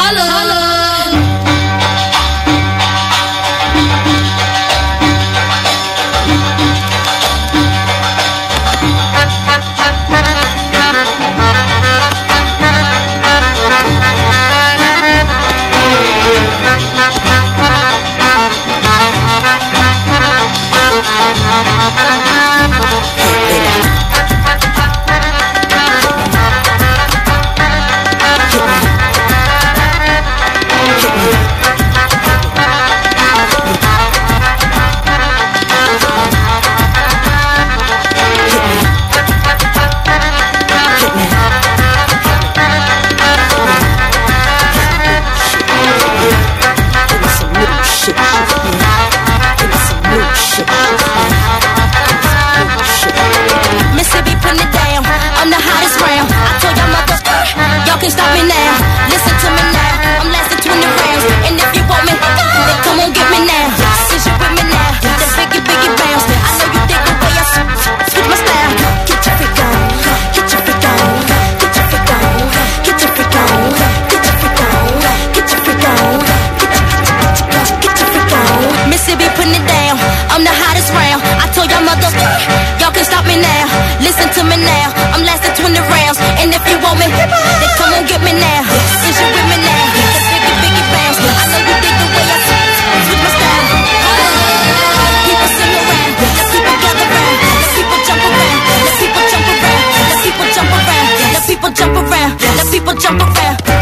Mississippi putting it down, I'm the hottest round. I told y'all mother, y'all can stop me now. Listen to me now, I'm lasting 20 rounds. And if you want me, then come on get me now. Since you with me now, the biggie bounce. I know you dig the way I switch my style. Get your freak on, get your freak on, get your freak on, get your freak on, get your freak on, get your freak on, get your freak on. Mississippi putting it down, I'm the hottest round. I told y'all mother, y'all can stop me now. Listen to me now, I'm lasting 20 rounds. And if you want me, then come on get me now. Since you with me now, the biggie bounce. I know you dig the way I switch my style. People sing around, let people gather round, let people jump around, let people jump around, let people jump around, let people jump around, let people jump around.